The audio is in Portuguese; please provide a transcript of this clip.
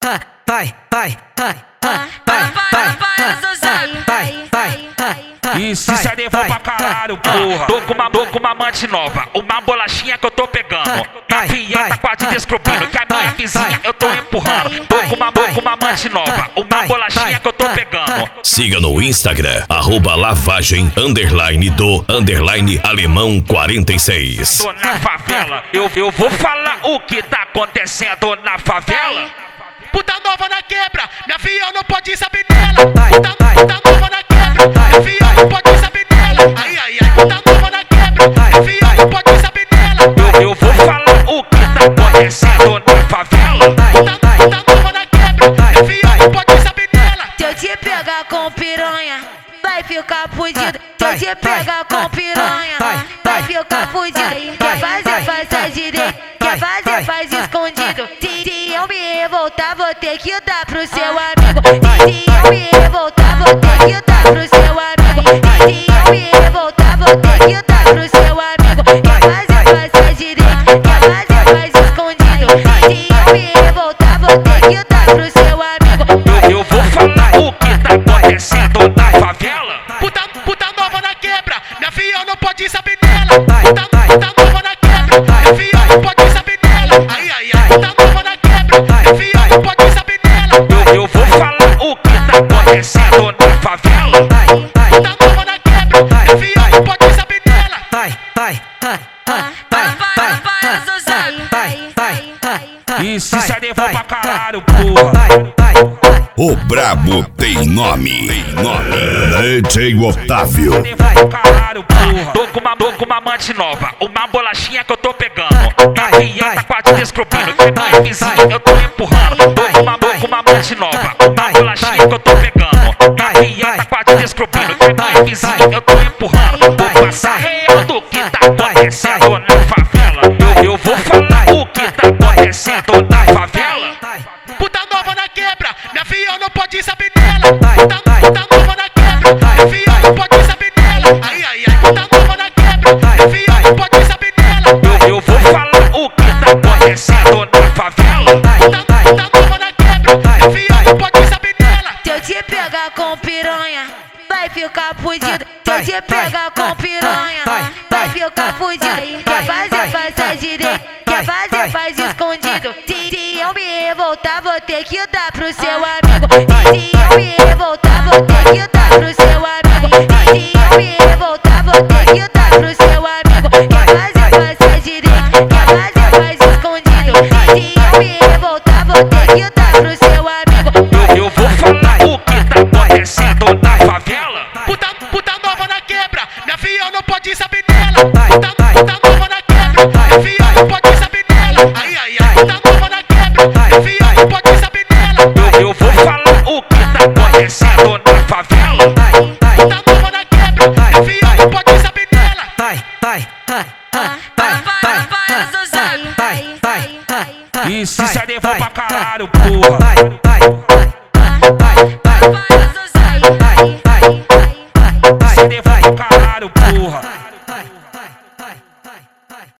E se CD for pra caralho, porra. Tô com uma amante nova, uma bolachinha que eu tô pegando. Minha filha tá quase descobrindo que a minha vizinha eu tô empurrando. Tô com uma amante nova, uma bolachinha que eu tô pegando. Siga no Instagram, @lavagem_alemão46. Tô na favela, eu vou falar o que tá acontecendo na favela. Puta nova na quebra, minha filha não pode saber dela. Puta nova na quebra, minha filha não pode saber dela. Ai, ai, ai, puta nova na quebra, minha filha não pode saber dela. Eu vou falar o que tá acontecendo na favela. Puta nova na quebra, minha filha não pode saber dela. Se eu te pegar com piranha, vai ficar fudido. Se eu te pegar com piranha, vai ficar fudido. Quer fazer, faz a direita. Quer fazer, faz escondido. Se eu me revoltar, vou ter que dar pro seu amigo. Se eu me revoltar, vou ter que dar pro seu amigo. Se eu me revoltar, vou ter que dar pro seu amigo. Quer fazer, faz a direita. Quer fazer, faz escondido. Se eu me revoltar, vou ter que dar pro seu amigo. Eu vou falar o que tá acontecendo na favela. Puta nova na quebra, minha filha não pode saber dela. Puta nova na quebra, minha filha não pode saber dela. Ai, ai, ai, puta nova na quebra, minha filha não pode saber dela. Eu vou falar o que tá acontecendo na favela. Puta nova na quebra, minha filha não pode saber dela. E se CD for pra caralho, porra. O brabo tem nome. DJ Otávio. CD for pra caralho, porra. Tô com uma amante nova, uma bolachinha que eu tô pegando. Minha filha tá quase descobrindo que a minha vizinha eu tô empurrando. Tô com uma amante nova, uma bolachinha que eu tô pegando. Minha filha tá quase descobrindo que a minha vizinha eu tô empurrando. Vou passar real do que tá acontecendo na favela. Eu vou falar o que tá acontecendo na favela. Puta nova na quebra, minha filha não pode saber dela. Puta nova na quebra, minha filha não pode saber dela. Ai, ai, ai, puta nova na quebra, minha filha não pode saber dela. Eu vou falar o que tá acontecendo na favela. Puta nova na quebra, minha filha não pode saber dela. Se eu te pegar com piranha, vai ficar fudido. Se eu te pegar com piranha, vai ficar fudido. Quer fazer, faz a direita. Quer fazer, faz escondido. Se eu me revoltar, vou ter que dar pro seu amigo. Se eu me revoltar, vou ter que dar pro seu amigo. Se eu me revoltar, vou ter que dar pro seu amigo. Quer fazer, faz a direita. Quer fazer, faz escondido. Se eu me revoltar, vou ter que dar pro seu amigo. Eu vou falar o que tá acontecendo na favela. Puta nova na quebra, minha filha não pode saber dela. Puta nova na quebra, minha filha não pode saber dela. Ai, ai, ai, puta nova na quebra, minha filha não pode saber dela. Eu vou falar o que tá acontecendo na favela. Puta nova na quebra, minha filha não pode saber dela. E se CD for pra caralho, porra.